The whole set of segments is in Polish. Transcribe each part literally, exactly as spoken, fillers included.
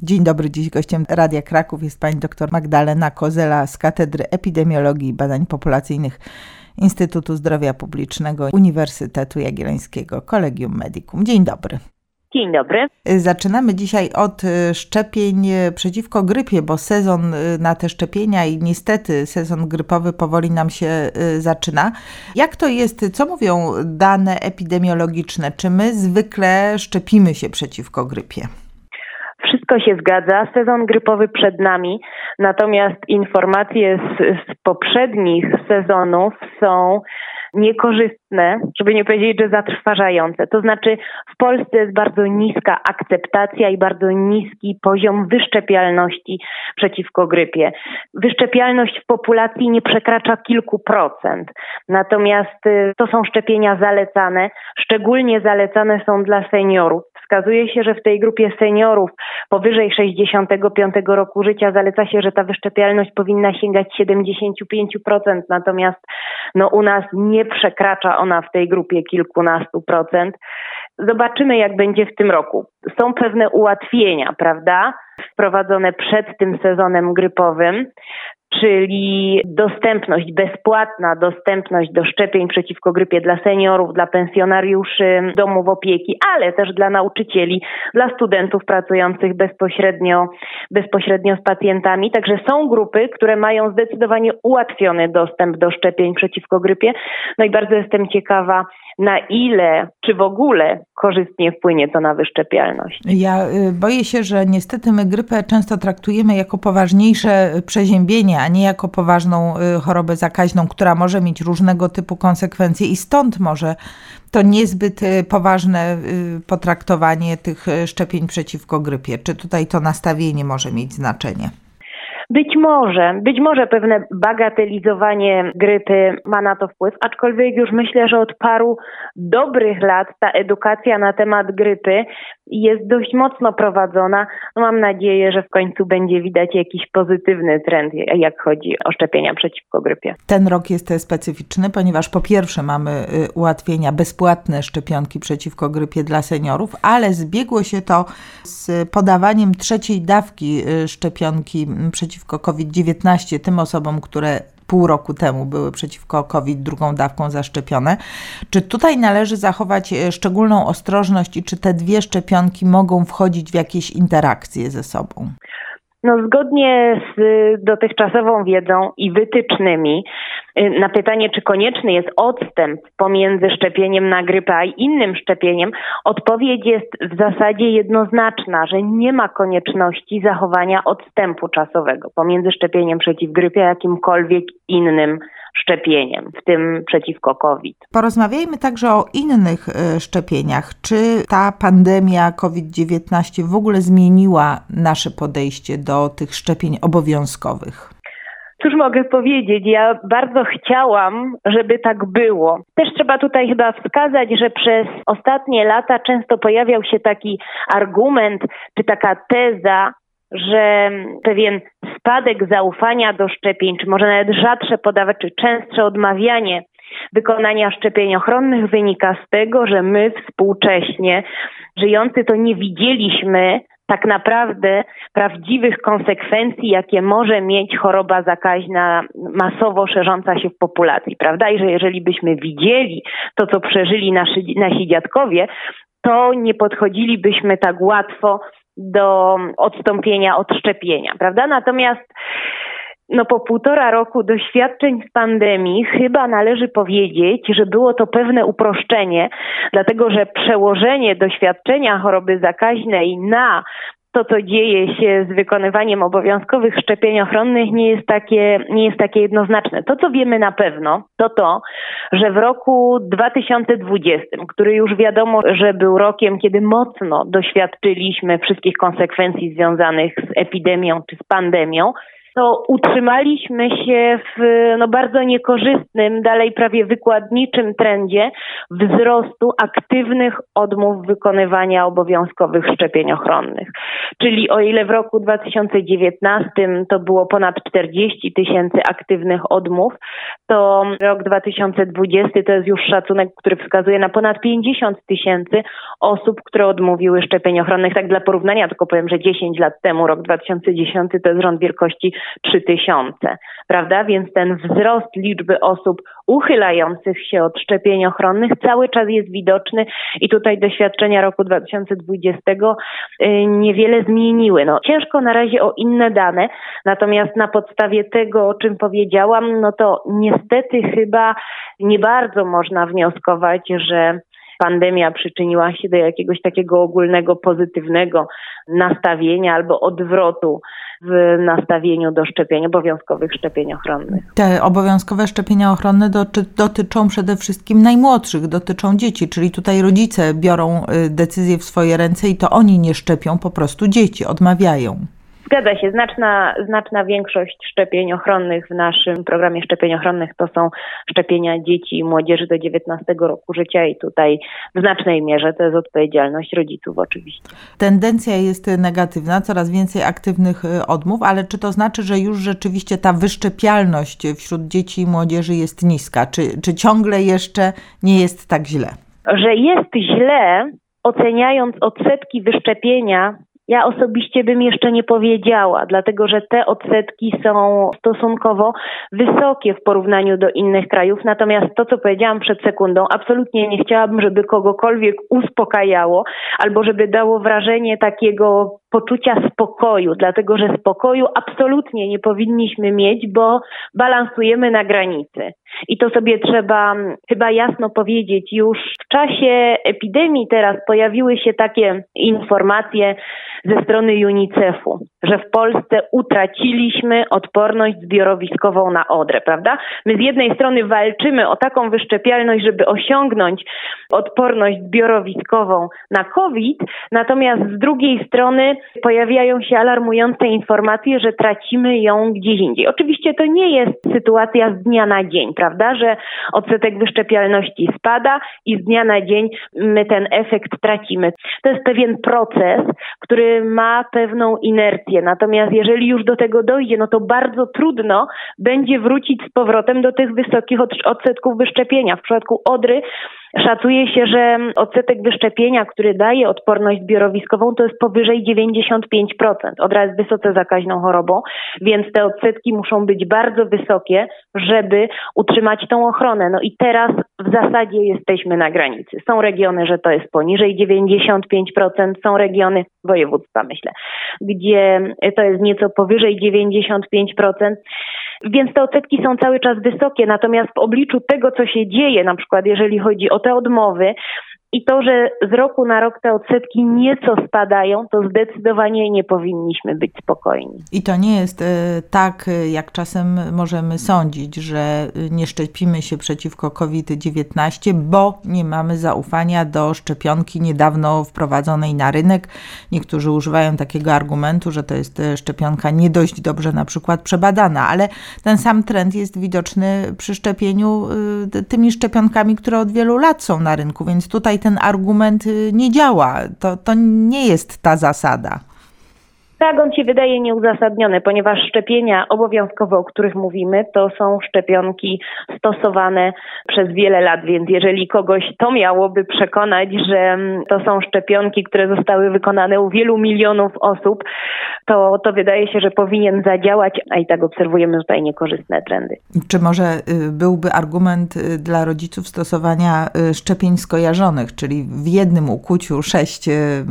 Dzień dobry, dziś gościem Radia Kraków jest pani dr Magdalena Kozela z Katedry Epidemiologii i Badań Populacyjnych Instytutu Zdrowia Publicznego Uniwersytetu Jagiellońskiego Collegium Medicum. Dzień dobry. Dzień dobry. Zaczynamy dzisiaj od szczepień przeciwko grypie, bo sezon na te szczepienia i niestety sezon grypowy powoli nam się zaczyna. Jak to jest, co mówią dane epidemiologiczne? Czy my zwykle szczepimy się przeciwko grypie? Wszystko się zgadza, sezon grypowy przed nami, natomiast informacje z, z poprzednich sezonów są niekorzystne, żeby nie powiedzieć, że zatrważające. To znaczy w Polsce jest bardzo niska akceptacja i bardzo niski poziom wyszczepialności przeciwko grypie. Wyszczepialność w populacji nie przekracza kilku procent, natomiast to są szczepienia zalecane, szczególnie zalecane są dla seniorów. Wskazuje się, że w tej grupie seniorów powyżej sześćdziesiątego piątego roku życia zaleca się, że ta wyszczepialność powinna sięgać siedemdziesiąt pięć procent, natomiast no, u nas nie przekracza ona w tej grupie kilkunastu procent. Zobaczymy, jak będzie w tym roku. Są pewne ułatwienia, prawda, wprowadzone przed tym sezonem grypowym, czyli dostępność, bezpłatna dostępność do szczepień przeciwko grypie dla seniorów, dla pensjonariuszy domów opieki, ale też dla nauczycieli, dla studentów pracujących bezpośrednio, bezpośrednio z pacjentami. Także są grupy, które mają zdecydowanie ułatwiony dostęp do szczepień przeciwko grypie. No i bardzo jestem ciekawa, na ile, czy w ogóle korzystnie wpłynie to na wyszczepialność. Ja boję się, że niestety my grypę często traktujemy jako poważniejsze przeziębienie, a nie jako poważną chorobę zakaźną, która może mieć różnego typu konsekwencje i stąd może to niezbyt poważne potraktowanie tych szczepień przeciwko grypie. Czy tutaj to nastawienie może mieć znaczenie? Być może, być może pewne bagatelizowanie grypy ma na to wpływ, aczkolwiek już myślę, że od paru dobrych lat ta edukacja na temat grypy jest dość mocno prowadzona. No mam nadzieję, że w końcu będzie widać jakiś pozytywny trend, jak chodzi o szczepienia przeciwko grypie. Ten rok jest specyficzny, ponieważ po pierwsze mamy ułatwienia, bezpłatne szczepionki przeciwko grypie dla seniorów, ale zbiegło się to z podawaniem trzeciej dawki szczepionki przeciwko kowid dziewiętnaście tym osobom, które pół roku temu były przeciwko COVID drugą dawką zaszczepione. Czy tutaj należy zachować szczególną ostrożność i czy te dwie szczepionki mogą wchodzić w jakieś interakcje ze sobą? No, zgodnie z dotychczasową wiedzą i wytycznymi na pytanie, czy konieczny jest odstęp pomiędzy szczepieniem na grypę a innym szczepieniem, odpowiedź jest w zasadzie jednoznaczna, że nie ma konieczności zachowania odstępu czasowego pomiędzy szczepieniem przeciw grypie a jakimkolwiek innym szczepieniem, w tym przeciwko COVID. Porozmawiajmy także o innych szczepieniach. Czy ta pandemia kowid dziewiętnaście w ogóle zmieniła nasze podejście do tych szczepień obowiązkowych? Cóż mogę powiedzieć? Ja bardzo chciałam, żeby tak było. Też trzeba tutaj chyba wskazać, że przez ostatnie lata często pojawiał się taki argument, czy taka teza, że pewien spadek zaufania do szczepień, czy może nawet rzadsze podawać, czy częstsze odmawianie wykonania szczepień ochronnych wynika z tego, że my współcześnie żyjący to nie widzieliśmy tak naprawdę prawdziwych konsekwencji, jakie może mieć choroba zakaźna masowo szerząca się w populacji, prawda? I że jeżeli byśmy widzieli to, co przeżyli nasi, nasi dziadkowie, to nie podchodzilibyśmy tak łatwo do odstąpienia od szczepienia, prawda? Natomiast no po półtora roku doświadczeń z pandemii chyba należy powiedzieć, że było to pewne uproszczenie, dlatego że przełożenie doświadczenia choroby zakaźnej na to, co dzieje się z wykonywaniem obowiązkowych szczepień ochronnych, nie jest takie, nie jest takie jednoznaczne. To, co wiemy na pewno, to to, że w roku dwa tysiące dwudziestym, który już wiadomo, że był rokiem, kiedy mocno doświadczyliśmy wszystkich konsekwencji związanych z epidemią czy z pandemią, to utrzymaliśmy się w no, bardzo niekorzystnym, dalej prawie wykładniczym trendzie wzrostu aktywnych odmów wykonywania obowiązkowych szczepień ochronnych. Czyli o ile w roku dwa tysiące dziewiętnastym to było ponad czterdzieści tysięcy aktywnych odmów, to rok dwa tysiące dwudziesty to jest już szacunek, który wskazuje na ponad pięćdziesiąt tysięcy osób, które odmówiły szczepień ochronnych. Tak dla porównania tylko powiem, że dziesięć lat temu, rok dwa tysiące dziesiąty to jest rząd wielkości trzy tysiące, prawda? Więc ten wzrost liczby osób uchylających się od szczepień ochronnych cały czas jest widoczny i tutaj doświadczenia roku dwa tysiące dwudziestego niewiele zmieniły. No, ciężko na razie o inne dane, natomiast na podstawie tego, o czym powiedziałam, no to niestety chyba nie bardzo można wnioskować, że pandemia przyczyniła się do jakiegoś takiego ogólnego pozytywnego nastawienia albo odwrotu w nastawieniu do szczepień, obowiązkowych szczepień ochronnych. Te obowiązkowe szczepienia ochronne doty- dotyczą przede wszystkim najmłodszych, dotyczą dzieci, czyli tutaj rodzice biorą decyzje w swoje ręce i to oni nie szczepią po prostu dzieci, odmawiają. Zgadza się. Znaczna, znaczna większość szczepień ochronnych w naszym programie szczepień ochronnych to są szczepienia dzieci i młodzieży do dziewiętnastego roku życia i tutaj w znacznej mierze to jest odpowiedzialność rodziców oczywiście. Tendencja jest negatywna, coraz więcej aktywnych odmów, ale czy to znaczy, że już rzeczywiście ta wyszczepialność wśród dzieci i młodzieży jest niska? Czy, czy ciągle jeszcze nie jest tak źle? Że jest źle, oceniając odsetki wyszczepienia, ja osobiście bym jeszcze nie powiedziała, dlatego że te odsetki są stosunkowo wysokie w porównaniu do innych krajów. Natomiast to, co powiedziałam przed sekundą, absolutnie nie chciałabym, żeby kogokolwiek uspokajało albo żeby dało wrażenie takiego poczucia spokoju, dlatego że spokoju absolutnie nie powinniśmy mieć, bo balansujemy na granicy. I to sobie trzeba chyba jasno powiedzieć. Już w czasie epidemii teraz pojawiły się takie informacje ze strony UNICEF-u, że w Polsce utraciliśmy odporność zbiorowiskową na odrę, prawda? My z jednej strony walczymy o taką wyszczepialność, żeby osiągnąć odporność zbiorowiskową na COVID, natomiast z drugiej strony pojawiają się alarmujące informacje, że tracimy ją gdzieś indziej. Oczywiście to nie jest sytuacja z dnia na dzień, prawda, że odsetek wyszczepialności spada i z dnia na dzień my ten efekt tracimy. To jest pewien proces, który ma pewną inercję. Natomiast jeżeli już do tego dojdzie, no to bardzo trudno będzie wrócić z powrotem do tych wysokich odsetków wyszczepienia. W przypadku odry szacuje się, że odsetek wyszczepienia, który daje odporność zbiorowiskową, to jest powyżej dziewięćdziesiąt pięć procent. Odra jest wysoce zakaźną chorobą, więc te odsetki muszą być bardzo wysokie, żeby utrzymać tą ochronę. No i teraz w zasadzie jesteśmy na granicy. Są regiony, że to jest poniżej dziewięćdziesiąt pięć procent, są regiony, województwa myślę, gdzie to jest nieco powyżej dziewięćdziesiąt pięć procent. Więc te odsetki są cały czas wysokie, natomiast w obliczu tego, co się dzieje, na przykład jeżeli chodzi o te odmowy i to, że z roku na rok te odsetki nieco spadają, to zdecydowanie nie powinniśmy być spokojni. I to nie jest tak, jak czasem możemy sądzić, że nie szczepimy się przeciwko kowid dziewiętnaście, bo nie mamy zaufania do szczepionki niedawno wprowadzonej na rynek. Niektórzy używają takiego argumentu, że to jest szczepionka nie dość dobrze na przykład przebadana, ale ten sam trend jest widoczny przy szczepieniu tymi szczepionkami, które od wielu lat są na rynku, więc tutaj ten argument nie działa. To, to nie jest ta zasada. Tak, on się wydaje nieuzasadniony, ponieważ szczepienia obowiązkowe, o których mówimy, to są szczepionki stosowane przez wiele lat, więc jeżeli kogoś to miałoby przekonać, że to są szczepionki, które zostały wykonane u wielu milionów osób, to, to wydaje się, że powinien zadziałać, a i tak obserwujemy tutaj niekorzystne trendy. Czy może byłby argument dla rodziców stosowania szczepień skojarzonych, czyli w jednym ukłuciu sześć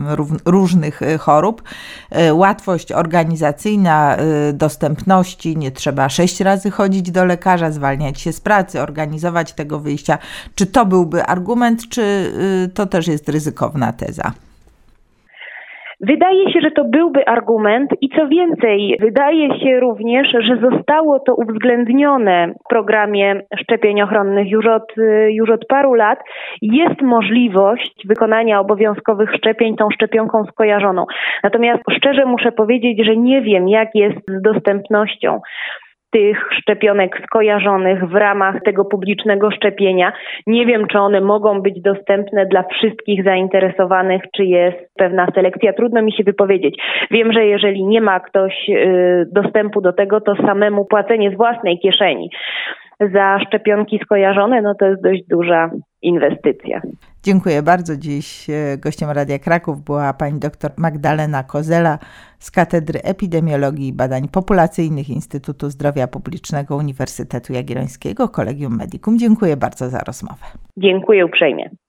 różnych chorób, łatwość organizacyjna, dostępności, nie trzeba sześć razy chodzić do lekarza, zwalniać się z pracy, organizować tego wyjścia. Czy to byłby argument, czy to też jest ryzykowna teza? Wydaje się, że to byłby argument i co więcej, wydaje się również, że zostało to uwzględnione w programie szczepień ochronnych już od, już od paru lat. Jest możliwość wykonania obowiązkowych szczepień tą szczepionką skojarzoną. Natomiast szczerze muszę powiedzieć, że nie wiem, jak jest z dostępnością tych szczepionek skojarzonych w ramach tego publicznego szczepienia. Nie wiem, czy one mogą być dostępne dla wszystkich zainteresowanych, czy jest pewna selekcja. Trudno mi się wypowiedzieć. Wiem, że jeżeli nie ma ktoś y, dostępu do tego, to samemu płacenie z własnej kieszeni za szczepionki skojarzone, no to jest dość duża inwestycja. Dziękuję bardzo. Dziś gościem Radia Kraków była pani dr Magdalena Kozela z Katedry Epidemiologii i Badań Populacyjnych Instytutu Zdrowia Publicznego Uniwersytetu Jagiellońskiego Collegium Medicum. Dziękuję bardzo za rozmowę. Dziękuję uprzejmie.